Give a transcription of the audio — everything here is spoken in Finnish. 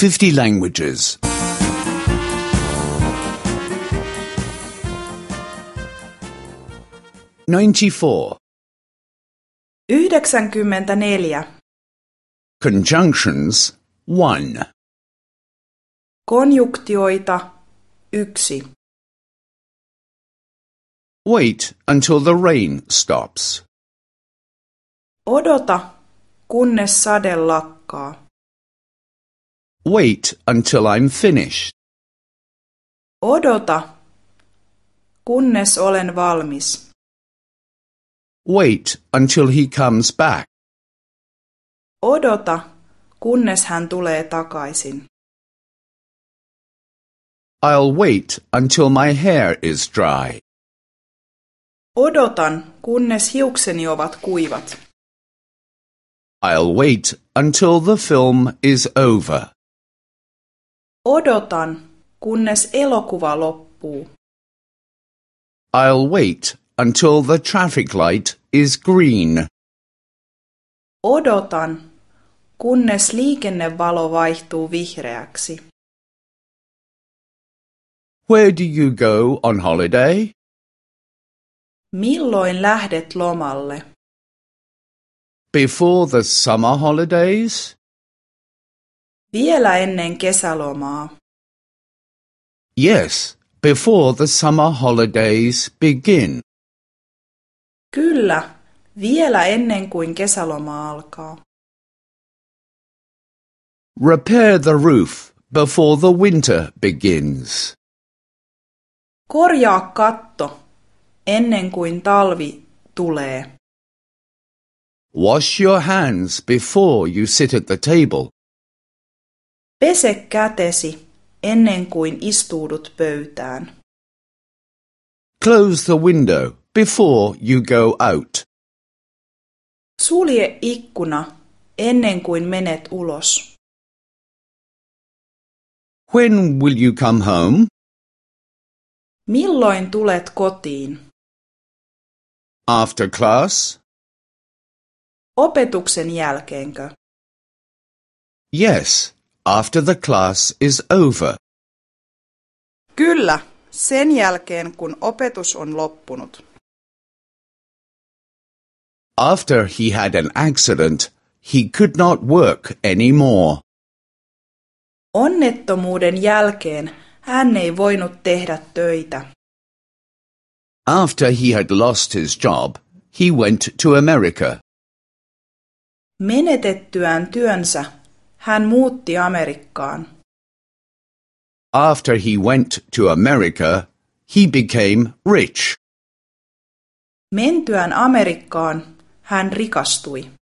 50 languages. 94. 94. Conjunctions 1. Konjunktioita 1. Wait until the rain stops. Odota, kunnes sade lakkaa. Wait until I'm finished. Odota, kunnes olen valmis. Wait until he comes back. Odota, kunnes hän tulee takaisin. I'll wait until my hair is dry. Odotan, kunnes hiukseni ovat kuivat. I'll wait until the film is over. Odotan, kunnes elokuva loppuu. I'll wait until the traffic light is green. Odotan, kunnes liikennevalo vaihtuu vihreäksi. Where do you go on holiday? Milloin lähdet lomalle? Before the summer holidays? Vielä ennen kesälomaa. Yes, before the summer holidays begin. Kyllä, vielä ennen kuin kesäloma alkaa. Repair the roof before the winter begins. Korjaa katto ennen kuin talvi tulee. Wash your hands before you sit at the table. Pese kätesi ennen kuin istuudut pöytään. Close the window before you go out. Sulje ikkuna ennen kuin menet ulos. When will you come home? Milloin tulet kotiin? After class? Opetuksen jälkeenkö? Yes, after the class is over. Kyllä, sen jälkeen kun opetus on loppunut. After he had an accident, he could not work anymore. Onnettomuuden jälkeen hän ei voinut tehdä töitä. After he had lost his job, he went to America. Menetettyään työnsä hän muutti Amerikkaan. After he went to America, he became rich. Mentyään Amerikkaan hän rikastui.